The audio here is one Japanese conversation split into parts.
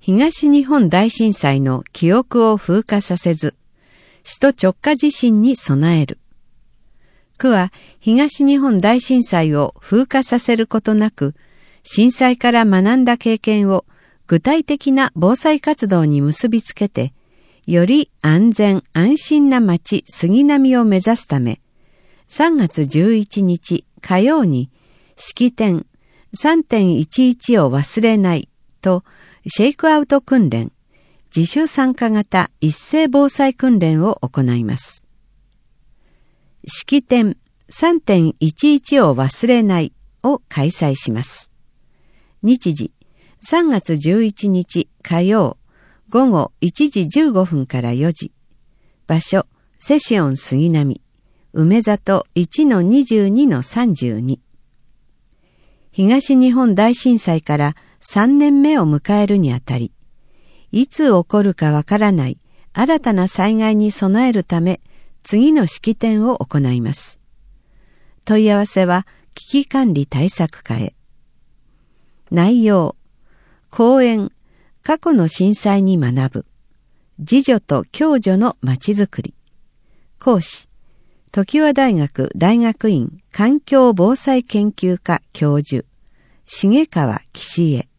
東日本大震災の記憶を風化させず、首都直下地震に備える。区は東日本大震災を風化させることなく、震災から学んだ経験を具体的な防災活動に結びつけて、より安全安心な町杉並を目指すため、3月11日火曜に式典 3.11 を忘れないとシェイクアウト訓練、自主参加型一斉防災訓練を行います。式典 3.11 を忘れないを開催します。日時3月11日火曜午後1時15分から4時。場所セシオン杉並梅里 1-22-32。東日本大震災から3年目を迎えるにあたり、いつ起こるかわからない新たな災害に備えるため、次の式典を行います。問い合わせは危機管理対策課へ。内容、講演、過去の震災に学ぶ、自助と共助のまちづくり。講師、常盤大学大学院環境防災研究科教授、重川岸江。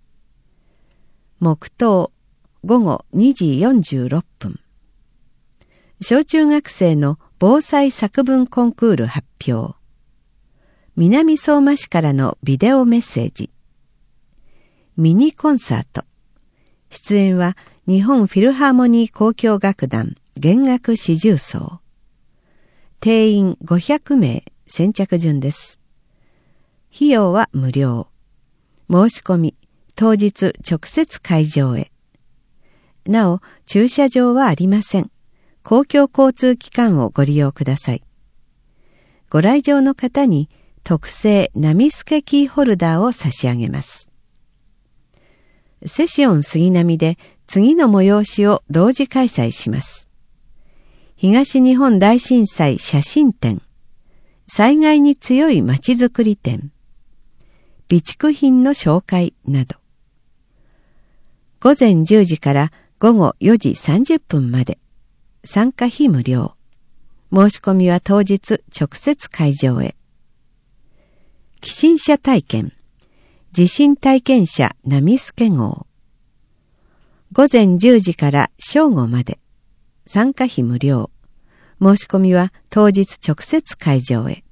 黙祷、午後2時46分。小中学生の防災作文コンクール発表。南相馬市からのビデオメッセージ。ミニコンサート。出演は日本フィルハーモニー交響楽団弦楽四重奏。定員500名、先着順です。費用は無料。申し込み、当日直接会場へ。なお、駐車場はありません。公共交通機関をご利用ください。ご来場の方に特製波助キーホルダーを差し上げます。セシオン杉並で次の催しを同時開催します。東日本大震災写真展、災害に強いまちづくり展、備蓄品の紹介など。午前10時から午後4時30分まで。参加費無料。申し込みは当日直接会場へ。起震者体験。地震体験者波助号。午前10時から正午まで。参加費無料。申し込みは当日直接会場へ。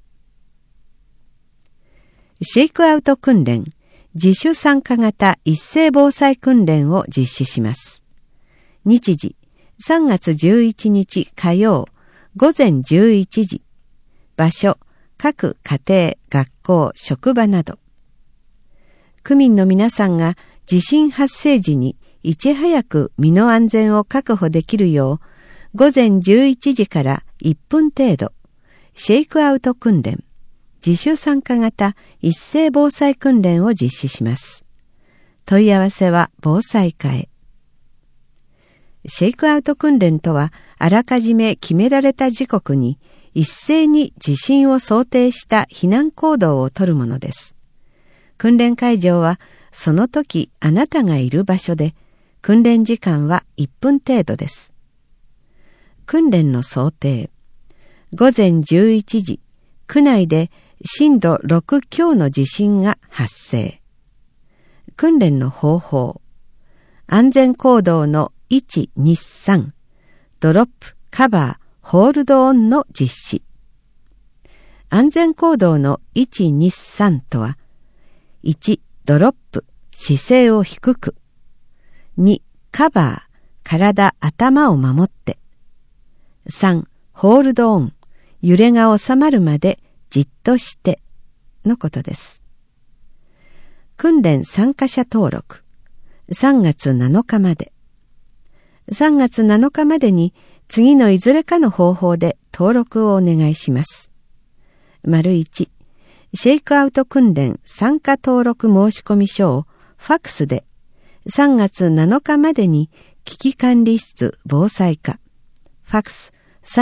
シェイクアウト訓練。自主参加型一斉防災訓練を実施します。日時3月11日火曜午前11時。場所各家庭、学校、職場など。区民の皆さんが地震発生時にいち早く身の安全を確保できるよう、午前11時から1分程度、シェイクアウト訓練、自主参加型一斉防災訓練を実施します。問い合わせは防災課へ。シェイクアウト訓練とは、あらかじめ決められた時刻に一斉に地震を想定した避難行動をとるものです。訓練会場はその時あなたがいる場所で、訓練時間は1分程度です。訓練の想定。午前11時、区内で震度6強の地震が発生。訓練の方法。安全行動の1、2、3、ドロップ、カバー、ホールドオンの実施。安全行動の1、2、3とは、1、ドロップ、姿勢を低く。2、カバー、体、頭を守って。3、ホールドオン、揺れが収まるまでじっとしてのことです。訓練参加者登録。3月7日まで。3月7日までに次のいずれかの方法で登録をお願いします。1、シェイクアウト訓練参加登録申込書をファックスで3月7日までに危機管理室防災課ファックス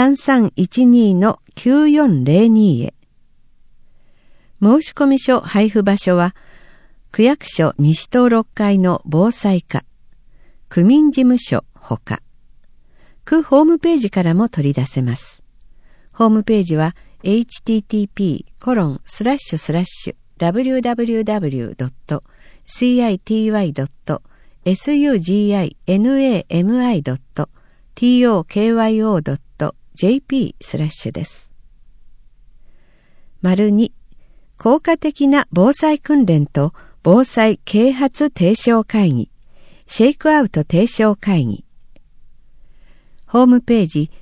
3312-9402 へ。申込書配布場所は区役所西東6階の防災課区民事務所ほか、区ホームページからも取り出せます。ホームページは http://www.city.suginami.tokyo.jp/ です。2、効果的な防災訓練と防災啓発提唱会議、シェイクアウト提唱会議。ホームページ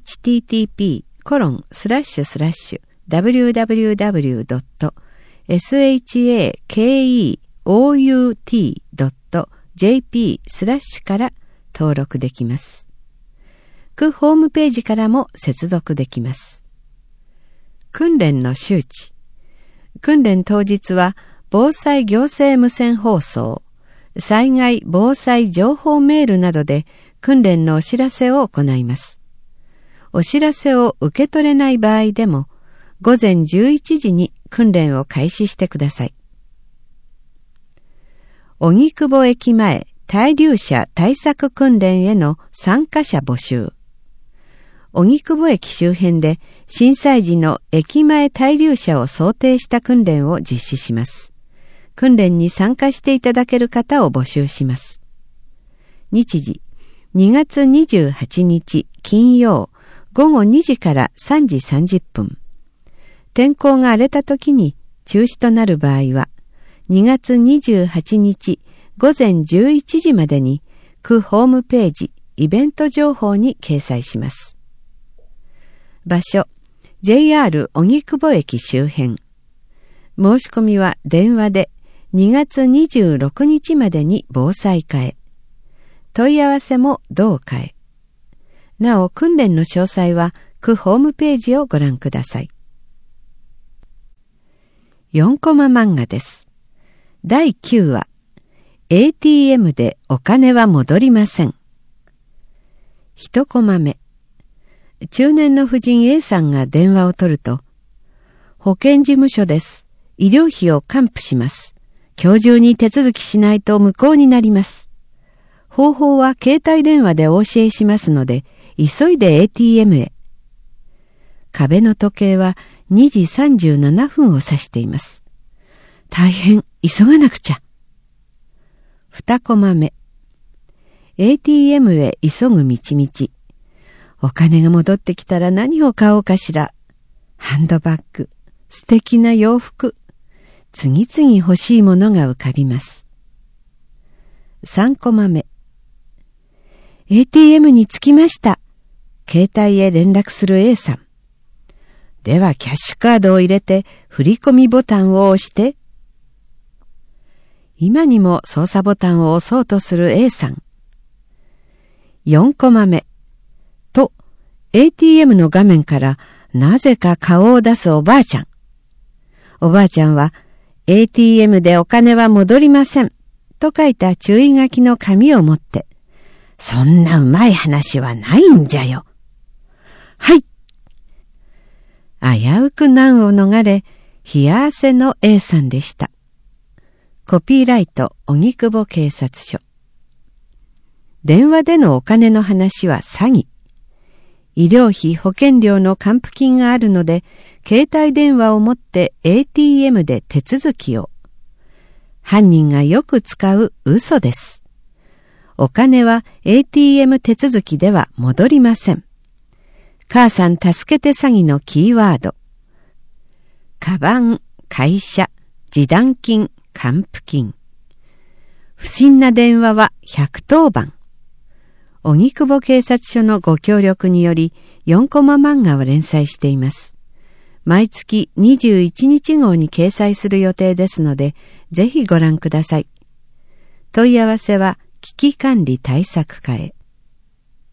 http://www.shakeout.jp/ から登録できます。区ホームページからも接続できます。訓練の周知。訓練当日は防災行政無線放送、災害防災情報メールなどで訓練のお知らせを行います。お知らせを受け取れない場合でも、午前11時に訓練を開始してください。荻窪駅前滞留者対策訓練への参加者募集。荻窪駅周辺で震災時の駅前滞留者を想定した訓練を実施します。訓練に参加していただける方を募集します。日時、2月28日金曜午後2時から3時30分。天候が荒れた時に中止となる場合は、2月28日午前11時までに区ホームページイベント情報に掲載します。場所、JR 荻窪駅周辺。申し込みは電話で2月26日までに防災課へ。問い合わせも同課へ。なお、訓練の詳細は区ホームページをご覧ください。4コマ漫画です。第9話、ATM でお金は戻りません。1コマ目。中年の婦人 A さんが電話を取ると、保健事務所です。医療費を還付します。今日中に手続きしないと無効になります。方法は携帯電話でお教えしますので、急いで ATM へ。壁の時計は2時37分を指しています。大変、急がなくちゃ。2コマ目。ATM へ急ぐ道々。お金が戻ってきたら何を買おうかしら。ハンドバッグ、素敵な洋服。次々欲しいものが浮かびます。3コマ目。ATM に着きました。携帯へ連絡する A さん。ではキャッシュカードを入れて振り込みボタンを押して。今にも操作ボタンを押そうとする A さん。4コマ目。と、ATM の画面からなぜか顔を出すおばあちゃん。おばあちゃんは ATM でお金は戻りませんと書いた注意書きの紙を持って、そんなうまい話はないんじゃよ。はい。危うく難を逃れ、冷や汗の A さんでした。コピーライト、荻窪警察署。電話でのお金の話は詐欺。医療費保険料の還付金があるので、携帯電話を持って ATM で手続きを。犯人がよく使う嘘です。お金は ATM 手続きでは戻りません。母さん助けて詐欺のキーワード。カバン、会社、示談金、還付金。不審な電話は110番。荻窪警察署のご協力により4コマ漫画を連載しています。毎月21日号に掲載する予定ですので、ぜひご覧ください。問い合わせは危機管理対策課へ。